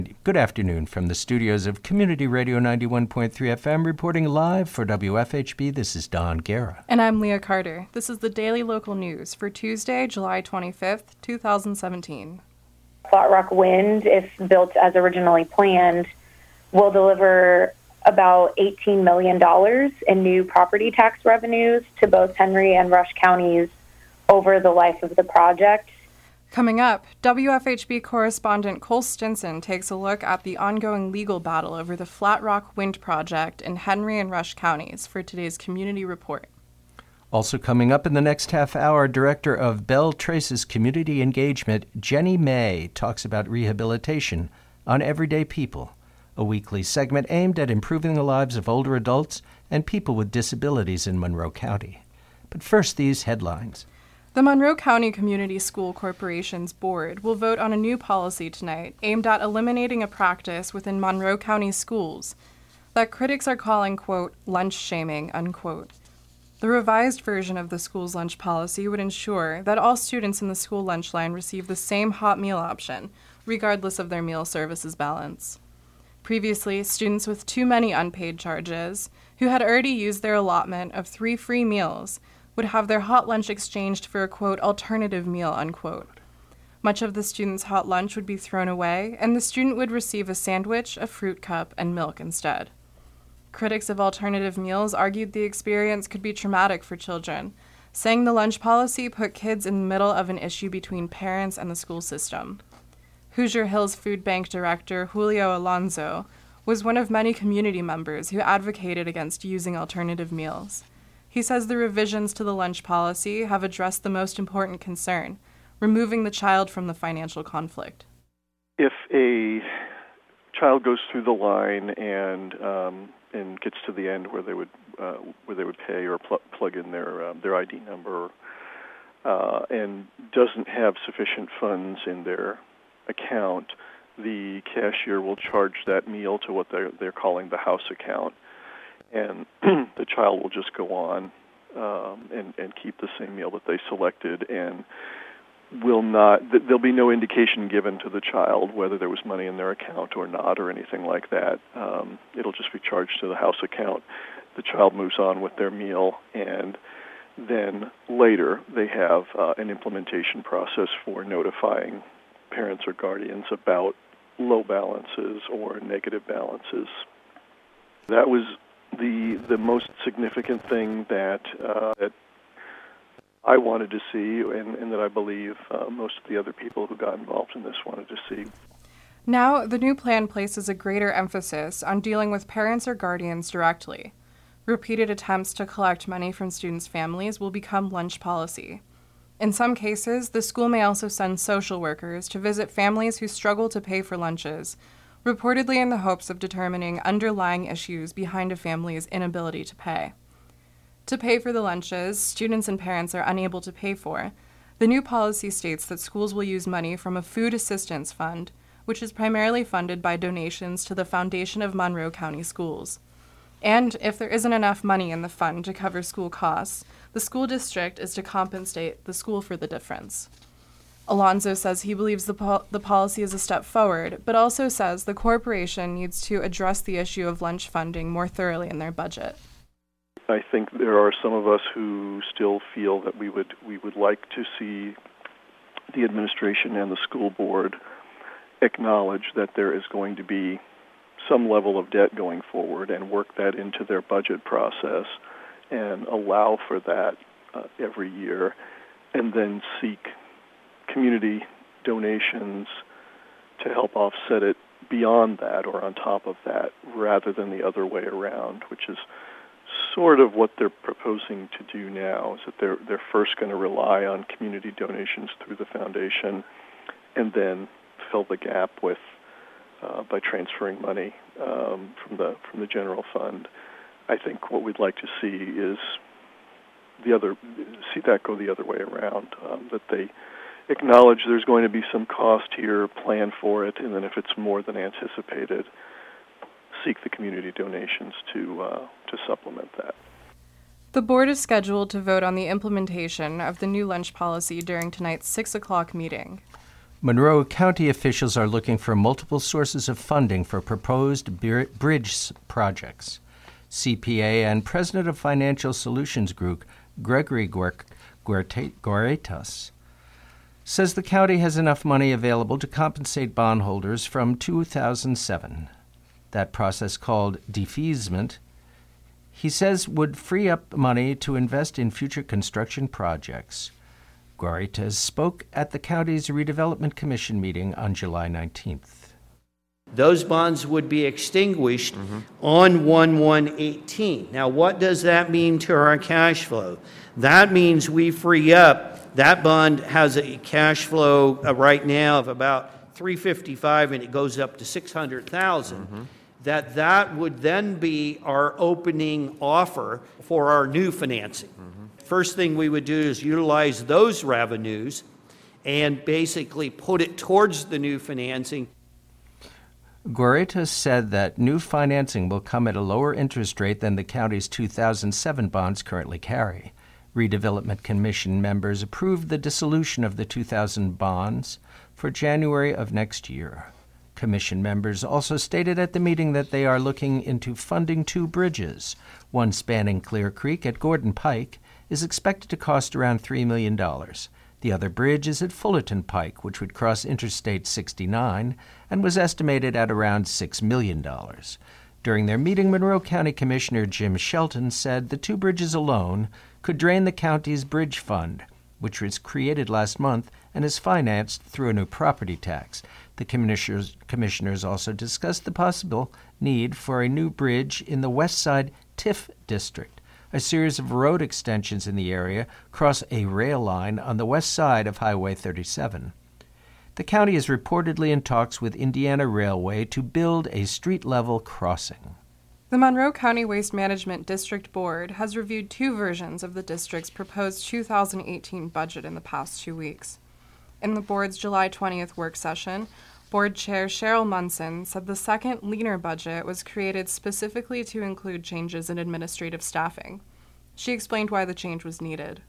Good afternoon from the studios of Community Radio 91.3 FM, reporting live for WFHB. This is Don Guerra. And I'm Leah Carter. This is the Daily Local News for Tuesday, July 25th, 2017. Flat Rock Wind, if built as originally planned, will deliver about $18 million in new property tax revenues to both Henry and Rush counties over the life of the project. Coming up, WFHB correspondent Cole Stinson takes a look at the ongoing legal battle over the Flat Rock Wind project in Henry and Rush counties for today's Community Report. Also coming up in the next half hour, Director of Belle Trace's Community Engagement, Jenny May, talks about rehabilitation on Everyday People, a weekly segment aimed at improving the lives of older adults and people with disabilities in Monroe County. But first, these headlines. The Monroe County Community School Corporation's board will vote on a new policy tonight aimed at eliminating a practice within Monroe County schools that critics are calling, quote, lunch shaming, unquote. The revised version of the school's lunch policy would ensure that all students in the school lunch line receive the same hot meal option, regardless of their meal services balance. Previously, students with too many unpaid charges, who had already used their allotment of 3 free meals, would have their hot lunch exchanged for a, quote, alternative meal, unquote. Much of the student's hot lunch would be thrown away, and the student would receive a sandwich, a fruit cup, and milk instead. Critics of alternative meals argued the experience could be traumatic for children, saying the lunch policy put kids in the middle of an issue between parents and the school system. Hoosier Hills Food Bank Director Julio Alonso was one of many community members who advocated against using alternative meals. He says the revisions to the lunch policy have addressed the most important concern, removing the child from the financial conflict. If a child goes through the line and gets to the end where they would pay or plug in their ID number and doesn't have sufficient funds in their account, the cashier will charge that meal to what they're calling the house account. And the child will just go on and keep the same meal that they selected, and there'll be no indication given to the child whether there was money in their account or not or anything like that. It'll just be charged to the house account. The child moves on with their meal, and then later they have an implementation process for notifying parents or guardians about low balances or negative balances. That was the most significant thing that I wanted to see, and that I believe most of the other people who got involved in this wanted to see. Now, the new plan places a greater emphasis on dealing with parents or guardians directly. Repeated attempts to collect money from students' families will become lunch policy. In some cases, the school may also send social workers to visit families who struggle to pay for lunches, reportedly in the hopes of determining underlying issues behind a family's inability to pay. To pay for the lunches students and parents are unable to pay for, the new policy states that schools will use money from a food assistance fund, which is primarily funded by donations to the Foundation of Monroe County Schools. And if there isn't enough money in the fund to cover school costs, the school district is to compensate the school for the difference. Alonso says he believes the policy is a step forward, but also says the corporation needs to address the issue of lunch funding more thoroughly in their budget. I think there are some of us who still feel that we would like to see the administration and the school board acknowledge that there is going to be some level of debt going forward and work that into their budget process and allow for that every year, and then seek community donations to help offset it beyond that or on top of that, rather than the other way around, which is sort of what they're proposing to do now, is that they're first going to rely on community donations through the foundation and then fill the gap with by transferring money from the general fund. I think what we'd like to see is see that go the other way around, that they acknowledge there's going to be some cost here, plan for it, and then if it's more than anticipated, seek the community donations to supplement that. The board is scheduled to vote on the implementation of the new lunch policy during tonight's 6 o'clock meeting. Monroe County officials are looking for multiple sources of funding for proposed bridge projects. CPA and President of Financial Solutions Group, Gregory Goretas, says the county has enough money available to compensate bondholders from 2007. That process, called defeasance, he says would free up money to invest in future construction projects. Goretas spoke at the county's Redevelopment Commission meeting on July 19th. Those bonds would be extinguished on 1/1/18. Now, what does that mean to our cash flow? That means we free up. That bond has a cash flow right now of about $355, and it goes up to $600,000. That would then be our opening offer for our new financing. First thing we would do is utilize those revenues and basically put it towards the new financing. Goretas said that new financing will come at a lower interest rate than the county's 2007 bonds currently carry. Redevelopment Commission members approved the dissolution of the 2000 bonds for January of next year. Commission members also stated at the meeting that they are looking into funding 2 bridges. One spanning Clear Creek at Gordon Pike is expected to cost around $3 million. The other bridge is at Fullerton Pike, which would cross Interstate 69 and was estimated at around $6 million. During their meeting, Monroe County Commissioner Jim Shelton said the 2 bridges alone could drain the county's bridge fund, which was created last month and is financed through a new property tax. The commissioners also discussed the possible need for a new bridge in the West Side TIF district. A series of road extensions in the area cross a rail line on the west side of Highway 37. The county is reportedly in talks with Indiana Railway to build a street-level crossing. The Monroe County Waste Management District Board has reviewed 2 versions of the district's proposed 2018 budget in the past 2 weeks. In the board's July 20th work session, Board Chair Cheryl Munson said the second, leaner budget was created specifically to include changes in administrative staffing. She explained why the change was needed.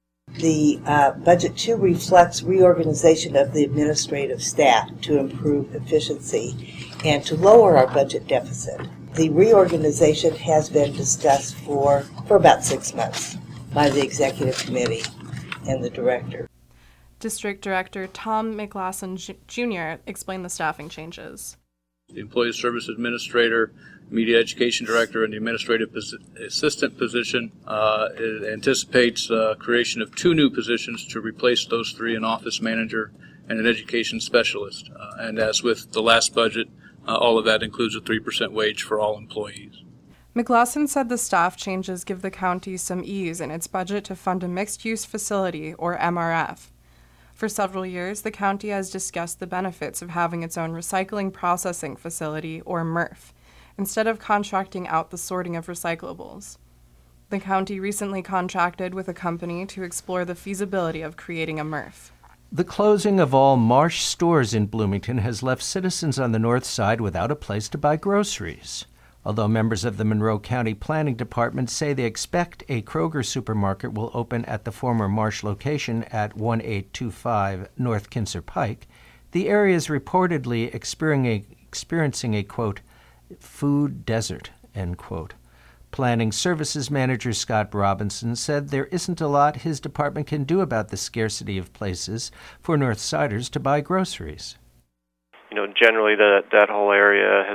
The budget too reflects reorganization of the administrative staff to improve efficiency and to lower our budget deficit. The reorganization has been discussed for about 6 months by the executive committee and the director. District Director Tom McLaughlin Jr. explained the staffing changes. The Employee Service Administrator, Media Education Director, and the Administrative Assistant position anticipates creation of 2 new positions to replace those 3, an Office Manager and an Education Specialist. And as with the last budget, all of that includes a 3% wage for all employees. McLaughlin said the staff changes give the county some ease in its budget to fund a mixed-use facility, or MRF. For several years, the county has discussed the benefits of having its own recycling processing facility, or MRF, instead of contracting out the sorting of recyclables. The county recently contracted with a company to explore the feasibility of creating a MRF. The closing of all Marsh stores in Bloomington has left citizens on the north side without a place to buy groceries. Although members of the Monroe County Planning Department say they expect a Kroger supermarket will open at the former Marsh location at 1825 North Kinser Pike, the area is reportedly experiencing a, quote, food desert, end quote. Planning Services Manager Scott Robinson said there isn't a lot his department can do about the scarcity of places for Northsiders to buy groceries. Generally that whole area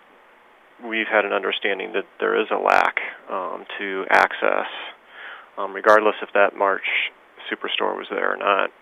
we've had an understanding that there is a lack to access, regardless if that March Superstore was there or not.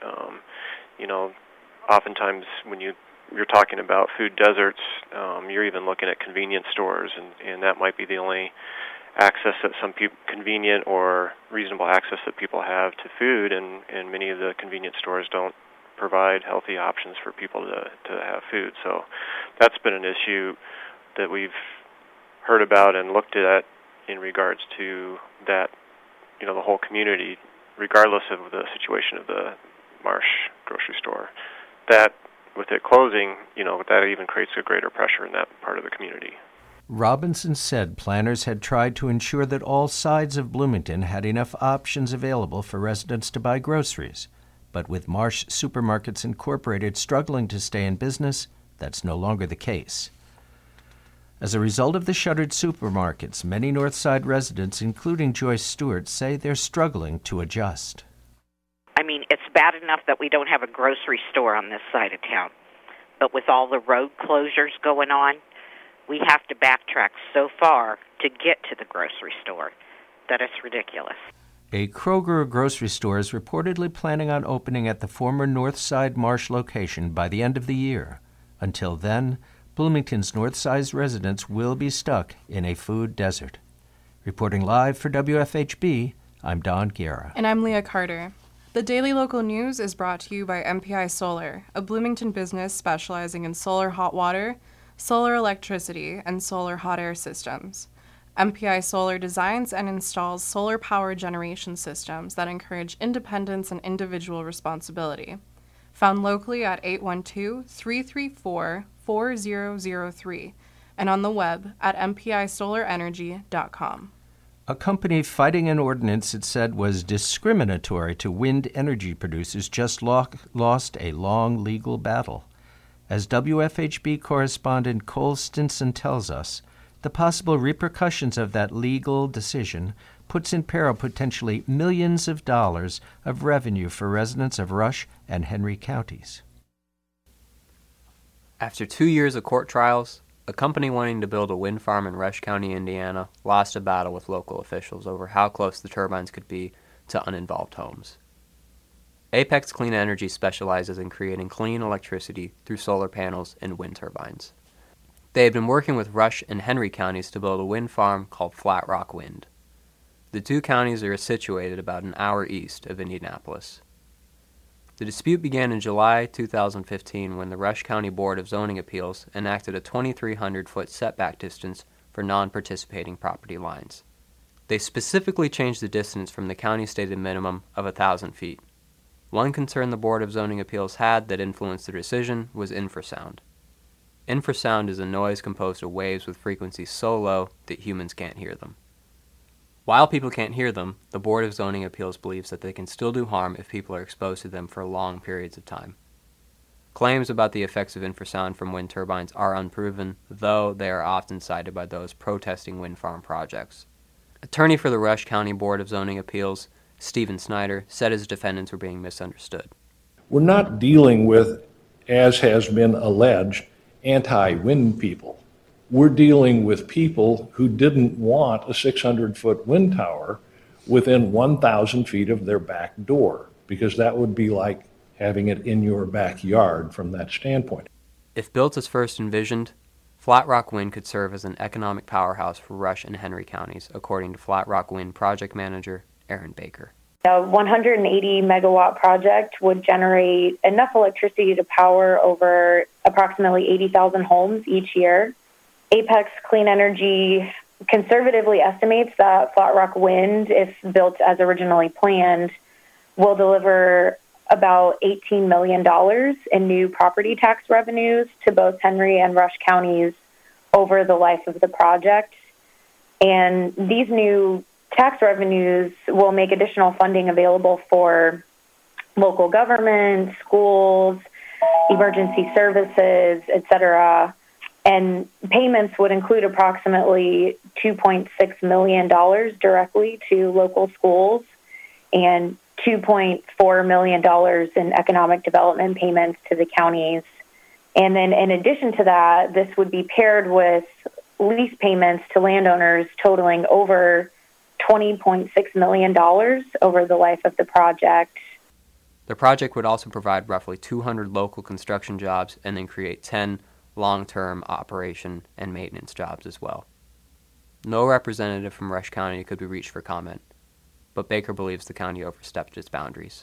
Oftentimes when you're talking about food deserts, you're even looking at convenience stores, and that might be the only access that some people, convenient or reasonable access that people have to food, and many of the convenience stores don't provide healthy options for people to have food. So that's been an issue that we've heard about and looked at in regards to that, the whole community, regardless of the situation of the Marsh grocery store. That, with it closing, that even creates a greater pressure in that part of the community. Robinson said planners had tried to ensure that all sides of Bloomington had enough options available for residents to buy groceries, But with Marsh Supermarkets Incorporated struggling to stay in business, that's no longer the case. As a result of the shuttered supermarkets, many Northside residents, including Joyce Stewart, say they're struggling to adjust. I mean, it's bad enough that we don't have a grocery store on this side of town. But with all the road closures going on, we have to backtrack so far to get to the grocery store that it's ridiculous. A Kroger grocery store is reportedly planning on opening at the former Northside Marsh location by the end of the year. Until then, Bloomington's Northside residents will be stuck in a food desert. Reporting live for WFHB, I'm Don Guerra. And I'm Leah Carter. The Daily Local News is brought to you by MPI Solar, a Bloomington business specializing in solar hot water, solar electricity, and solar hot air systems. MPI Solar designs and installs solar power generation systems that encourage independence and individual responsibility. Found locally at 812-334-4003 and on the web at mpisolarenergy.com. A company fighting an ordinance it said was discriminatory to wind energy producers just lost a long legal battle. As WFHB correspondent Cole Stinson tells us, the possible repercussions of that legal decision puts in peril potentially millions of dollars of revenue for residents of Rush and Henry counties. After 2 years of court trials, a company wanting to build a wind farm in Rush County, Indiana, lost a battle with local officials over how close the turbines could be to uninvolved homes. Apex Clean Energy specializes in creating clean electricity through solar panels and wind turbines. They had been working with Rush and Henry counties to build a wind farm called Flat Rock Wind. The two counties are situated about an hour east of Indianapolis. The dispute began in July 2015 when the Rush County Board of Zoning Appeals enacted a 2,300-foot setback distance for non-participating property lines. They specifically changed the distance from the county stated minimum of 1,000 feet. One concern the Board of Zoning Appeals had that influenced the decision was infrasound. Infrasound is a noise composed of waves with frequencies so low that humans can't hear them. While people can't hear them, the Board of Zoning Appeals believes that they can still do harm if people are exposed to them for long periods of time. Claims about the effects of infrasound from wind turbines are unproven, though they are often cited by those protesting wind farm projects. Attorney for the Rush County Board of Zoning Appeals, Stephen Snyder, said his defendants were being misunderstood. We're not dealing with, as has been alleged, anti-wind people. We're dealing with people who didn't want a 600-foot wind tower within 1,000 feet of their back door, because that would be like having it in your backyard from that standpoint. If built as first envisioned, Flat Rock Wind could serve as an economic powerhouse for Rush and Henry counties, according to Flat Rock Wind project manager Aaron Baker. A 180 megawatt project would generate enough electricity to power over approximately 80,000 homes each year. Apex Clean Energy conservatively estimates that Flat Rock Wind, if built as originally planned, will deliver about $18 million in new property tax revenues to both Henry and Rush counties over the life of the project. And these new tax revenues will make additional funding available for local government, schools, emergency services, etc. And payments would include approximately $2.6 million directly to local schools and $2.4 million in economic development payments to the counties. And then in addition to that, this would be paired with lease payments to landowners totaling over $20.6 million over the life of the project. The project would also provide roughly 200 local construction jobs and then create 10 long-term operation and maintenance jobs as well. No representative from Rush County could be reached for comment, but Baker believes the county overstepped its boundaries.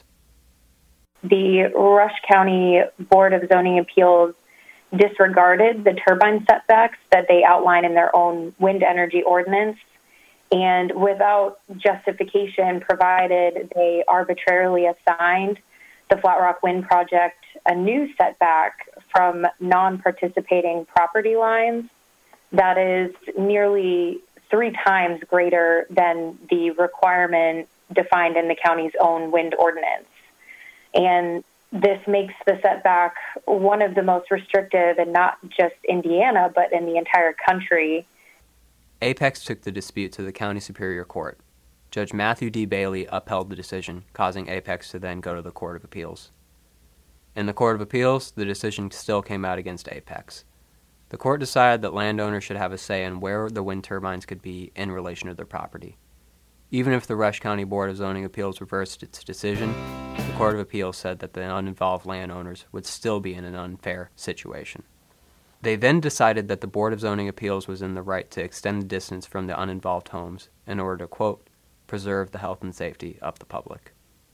The Rush County Board of Zoning Appeals disregarded the turbine setbacks that they outline in their own wind energy ordinance, and without justification provided, they arbitrarily assigned the Flat Rock Wind project a new setback from non-participating property lines that is nearly 3 times greater than the requirement defined in the county's own wind ordinance. And this makes the setback one of the most restrictive in not just Indiana, but in the entire country. Apex took the dispute to the County Superior Court. Judge Matthew D. Bailey upheld the decision, causing Apex to then go to the Court of Appeals. In the Court of Appeals, the decision still came out against Apex. The court decided that landowners should have a say in where the wind turbines could be in relation to their property. Even if the Rush County Board of Zoning Appeals reversed its decision, the Court of Appeals said that the uninvolved landowners would still be in an unfair situation. They then decided that the Board of Zoning Appeals was in the right to extend the distance from the uninvolved homes in order to, quote, preserve the health and safety of the public.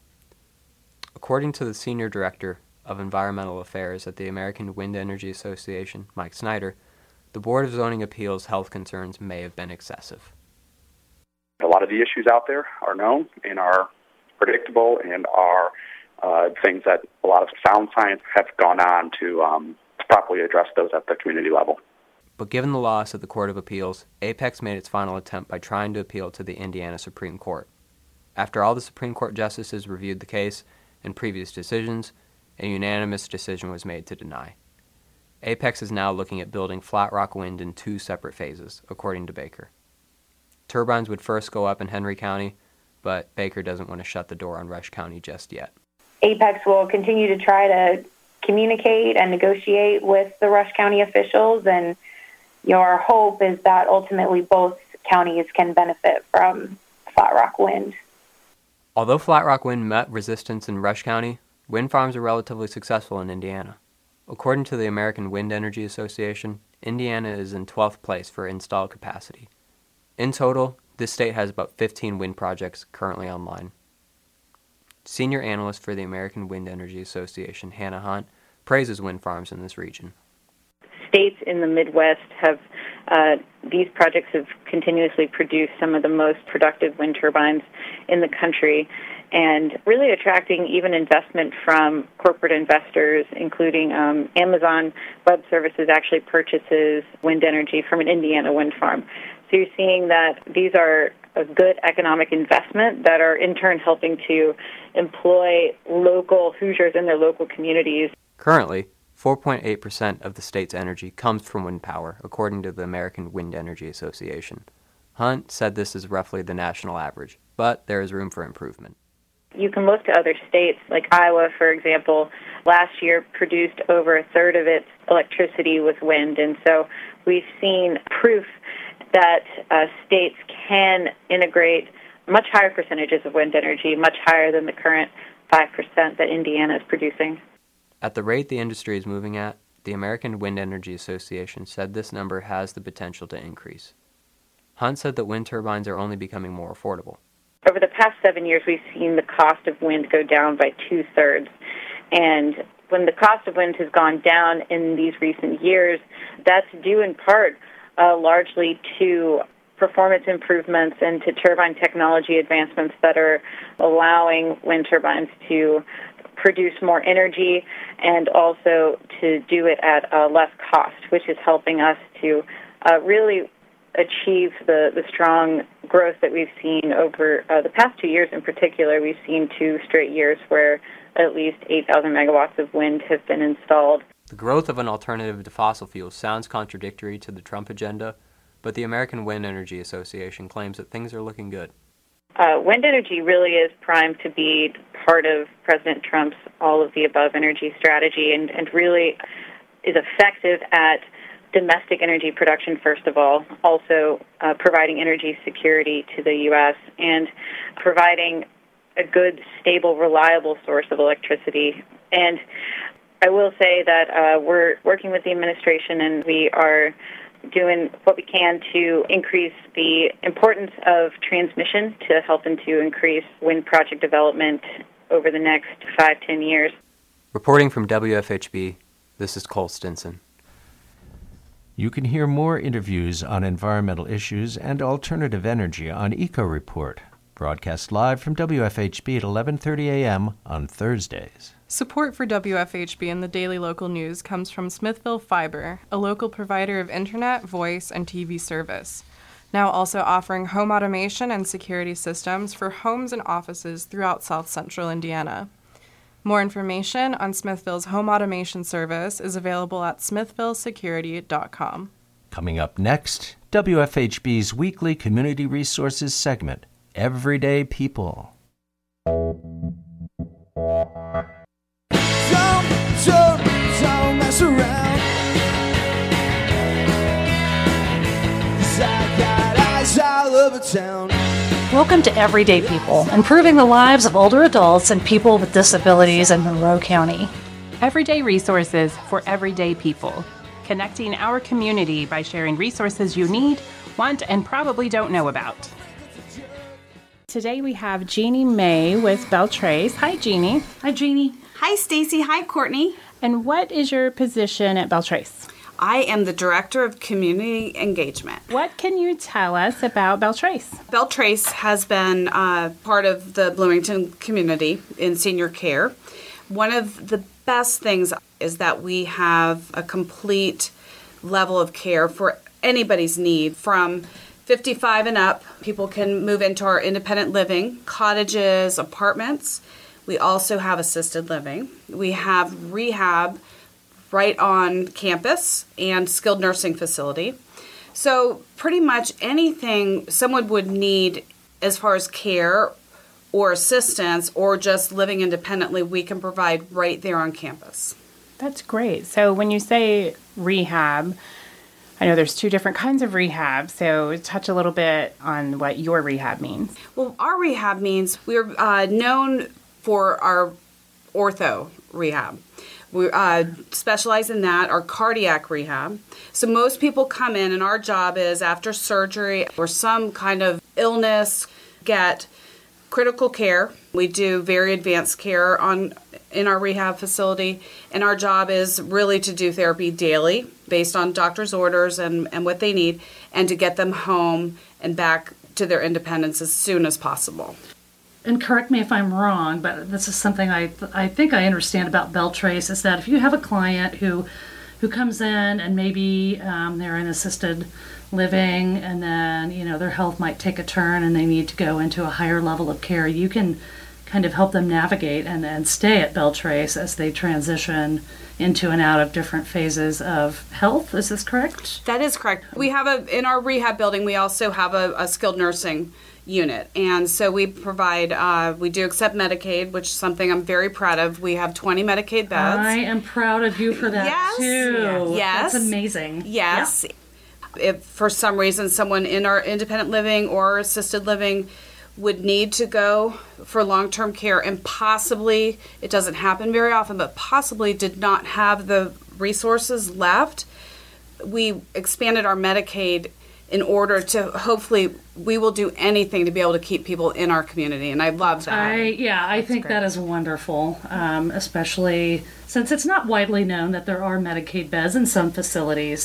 According to the Senior Director of Environmental Affairs at the American Wind Energy Association, Mike Snyder, the Board of Zoning Appeals' health concerns may have been excessive. A lot of the issues out there are known and are predictable and are things that a lot of sound science have gone on to properly address those at the community level. But given the loss at the Court of Appeals, Apex made its final attempt by trying to appeal to the Indiana Supreme Court. After all the Supreme Court justices reviewed the case and previous decisions, a unanimous decision was made to deny. Apex is now looking at building Flat Rock Wind in 2 separate phases, according to Baker. Turbines would first go up in Henry County, but Baker doesn't want to shut the door on Rush County just yet. Apex will continue to try to communicate and negotiate with the Rush County officials, and our hope is that ultimately both counties can benefit from Flat Rock Wind. Although Flat Rock Wind met resistance in Rush County, wind farms are relatively successful in Indiana. According to the American Wind Energy Association, Indiana is in 12th place for installed capacity. In total, this state has about 15 wind projects currently online. Senior analyst for the American Wind Energy Association, Hannah Hunt, praises wind farms in this region. States in the Midwest have, these projects have continuously produced some of the most productive wind turbines in the country, and really attracting even investment from corporate investors, including Amazon Web Services actually purchases wind energy from an Indiana wind farm. So you're seeing that these are a good economic investment that are in turn helping to employ local Hoosiers in their local communities. Currently, 4.8% of the state's energy comes from wind power, according to the American Wind Energy Association. Hunt said this is roughly the national average, but there is room for improvement. You can look to other states, like Iowa, for example, last year produced over a third of its electricity with wind, and so we've seen proof that states can integrate much higher percentages of wind energy, much higher than the current 5% that Indiana is producing. At the rate the industry is moving at, the American Wind Energy Association said this number has the potential to increase. Hunt said that wind turbines are only becoming more affordable. Over the past 7 years, we've seen the cost of wind go down by 2/3. And when the cost of wind has gone down in these recent years, that's due in part largely to performance improvements and to turbine technology advancements that are allowing wind turbines to produce more energy and also to do it at less cost, which is helping us to really achieve the strong growth that we've seen over the past 2 years in particular. We've seen 2 straight years where at least 8,000 megawatts of wind have been installed. The growth of an alternative to fossil fuels sounds contradictory to the Trump agenda, but the American Wind Energy Association claims that things are looking good. Wind energy really is primed to be part of President Trump's all-of-the-above energy strategy and really is effective at domestic energy production, first of all, also providing energy security to the U.S. and providing a good, stable, reliable source of electricity. And I will say that we're working with the administration and we are doing what we can to increase the importance of transmission to help and to increase wind project development over the next 5-10 years. Reporting from WFHB, this is Cole Stinson. You can hear more interviews on environmental issues and alternative energy on Eco Report, broadcast live from WFHB at 11:30 a.m. on Thursdays. Support for WFHB and the Daily Local News comes from Smithville Fiber, a local provider of internet, voice, and TV service, now also offering home automation and security systems for homes and offices throughout South Central Indiana. More information on Smithville's home automation service is available at smithvillesecurity.com. Coming up next, WFHB's weekly community resources segment, Everyday People. Don't mess around. 'Cause I got eyes all over town. Welcome to Everyday People, improving the lives of older adults and people with disabilities in Monroe County. Everyday resources for everyday people, connecting our community by sharing resources you need, want, and probably don't know about. Today we have Jeannie May with Beltrace. Hi, Jeannie. Hi, Jeannie. Hi, Stacy. Hi, Courtney. And what is your position at Beltrace? I am the Director of Community Engagement. What can you tell us about Beltrace? Beltrace has been part of the Bloomington community in senior care. One of the best things is that we have a complete level of care for anybody's need. From 55 and up, people can move into our independent living, cottages, apartments. We also have assisted living. We have rehab right on campus and skilled nursing facility. So pretty much anything someone would need as far as care or assistance or just living independently, we can provide right there on campus. That's great. So when you say rehab, I know there's two different kinds of rehab, so touch a little bit on what your rehab means. Well, our rehab means we're known for our ortho rehab. We specialize in that, our cardiac rehab. So most people come in and our job is after surgery or some kind of illness, get critical care. We do very advanced care in our rehab facility, and our job is really to do therapy daily based on doctor's orders and what they need, and to get them home and back to their independence as soon as possible. And correct me if I'm wrong, but this is something I think I understand about Beltrace, is that if you have a client who comes in and maybe they're in assisted living and then, their health might take a turn and they need to go into a higher level of care, you can kind of help them navigate and stay at Beltrace as they transition into and out of different phases of health. Is this correct? That is correct. We have in our rehab building, we also have a skilled nursing unit, and so we provide we do accept Medicaid, which is something I'm very proud of. We have 20 Medicaid beds. I am proud of you for that too. Yes, that's amazing. Yes. Yeah. If for some reason someone in our independent living or assisted living would need to go for long-term care and possibly, it doesn't happen very often, but possibly did not have the resources left, we expanded our Medicaid in order to, hopefully, we will do anything to be able to keep people in our community, and I love that. I think that is wonderful, especially since it's not widely known that there are Medicaid beds in some facilities.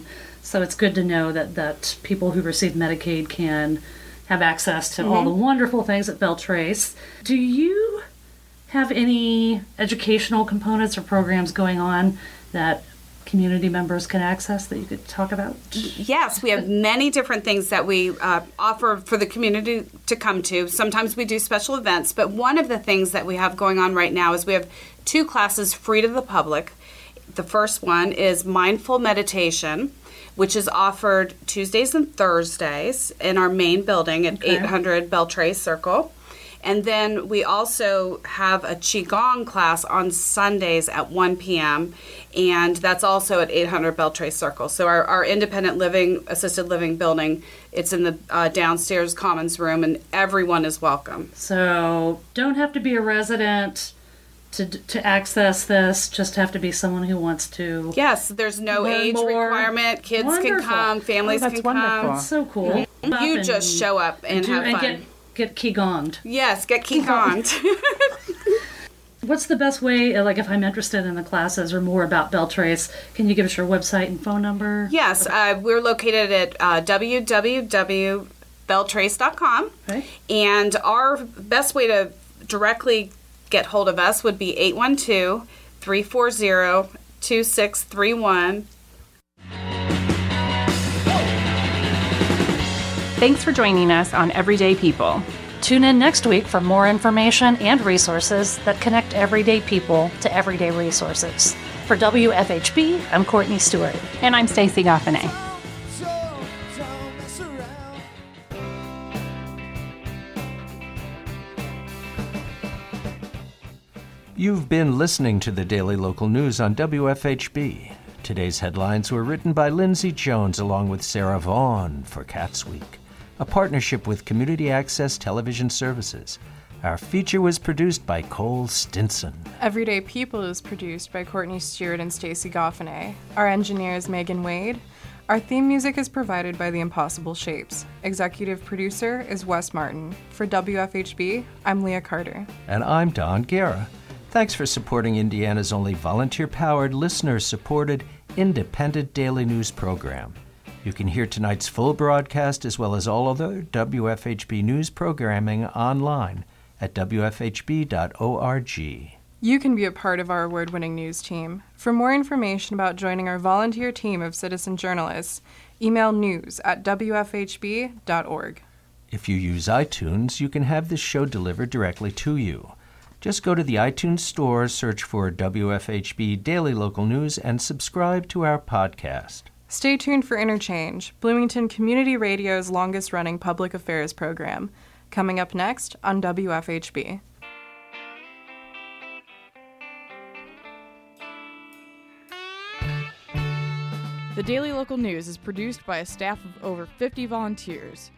So it's good to know that people who receive Medicaid can have access to all the wonderful things at Beltrace. Do you have any educational components or programs going on that community members can access that you could talk about? Yes, we have many different things that we offer for the community to come to. Sometimes we do special events, but one of the things that we have going on right now is we have 2 classes free to the public. The first one is Mindful Meditation, which is offered Tuesdays and Thursdays in our main building at 800 Beltrace Circle. And then we also have a Qigong class on Sundays at 1 p.m., and that's also at 800 Beltrace Circle. So our independent living, assisted living building, it's in the downstairs commons room, and everyone is welcome. So don't have to be a resident to access this, just have to be someone who wants to. Yes, there's no age requirement. Kids can come, families can come. That's so cool. Mm-hmm. You just show up and have fun. Get Qigonged. Yes, get Qigonged. What's the best way, like if I'm interested in the classes or more about Beltrace, can you give us your website and phone number? Yes, we're located at www.beltrace.com. Okay. And our best way to directly get hold of us would be 812-340-2631. Thanks for joining us on Everyday People. Tune in next week for more information and resources that connect everyday people to everyday resources. For WFHB, I'm Courtney Stewart. And I'm Stacey Goffinay. You've been listening to the Daily Local News on WFHB. Today's headlines were written by Lindsay Jones along with Sarah Vaughn for Cats Week, a partnership with Community Access Television Services. Our feature was produced by Cole Stinson. Everyday People is produced by Courtney Stewart and Stacey Goffinay. Our engineer is Megan Wade. Our theme music is provided by The Impossible Shapes. Executive producer is Wes Martin. For WFHB, I'm Leah Carter. And I'm Don Guerra. Thanks for supporting Indiana's only volunteer-powered, listener-supported, independent daily news program. You can hear tonight's full broadcast as well as all other WFHB news programming online at wfhb.org. You can be a part of our award-winning news team. For more information about joining our volunteer team of citizen journalists, email news@wfhb.org. If you use iTunes, you can have this show delivered directly to you. Just go to the iTunes Store, search for WFHB Daily Local News, and subscribe to our podcast. Stay tuned for Interchange, Bloomington Community Radio's longest-running public affairs program, coming up next on WFHB. The Daily Local News is produced by a staff of over 50 volunteers.